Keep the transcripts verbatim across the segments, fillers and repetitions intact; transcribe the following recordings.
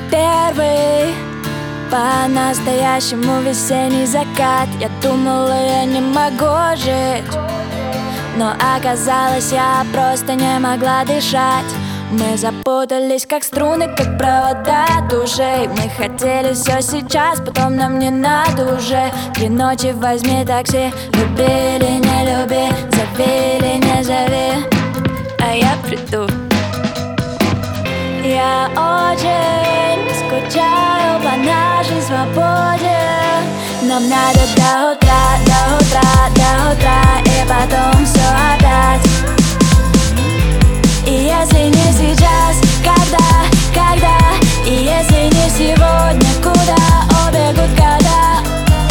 Первый по-настоящему весенний закат. Я думала, я не могу жить, но оказалось, я просто не могла дышать. Мы запутались, как струны, как провода от ушей. Мы хотели все сейчас, потом нам не надо уже. Три ночи возьми такси, люби или не люби, зови или не зови, а я приду. Я очень скучаю по нашей свободе. Нам надо до утра, до утра, до утра, и потом все опять. И если не сейчас, когда, когда? И если не сегодня, куда убегут года?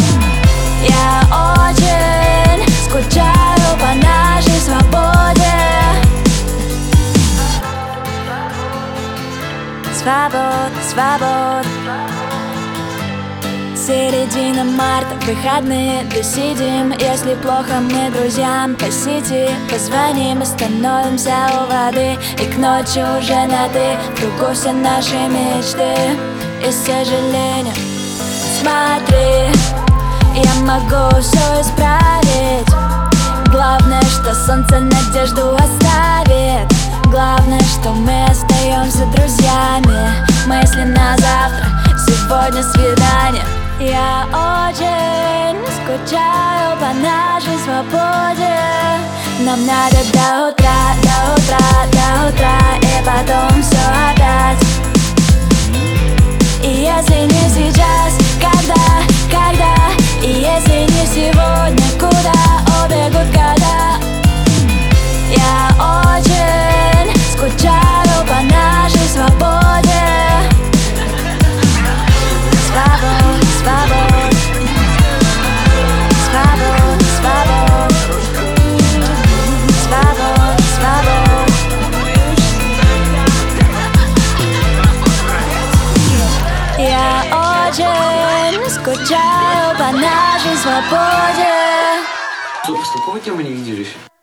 Я очень скучаю по нашей свободе. Свобод, свобод. Середина марта, выходные, досидим. Если плохо, мы друзьям по сети позвоним и становимся у воды. И к ночи уже на ты, в кругу все наши мечты и сожаления. Смотри, я могу все исправить. Главное, что солнце надежду оставит. Главное, что мы остаемся друзьями. Мысли на завтра, сегодня свидание. Я очень скучаю по нашей свободе. Нам надо до утра, до утра, до утра, и потом все опять. И если не сейчас, когда, когда? И если не сегодня, куда убегут года? Я очень скучаю по нашей свободе. Свобод, свобод. Свобод, свобод. Свобод, свобод. Я очень скучаю по нашей свободе. Слушай, с какого темы не виделись?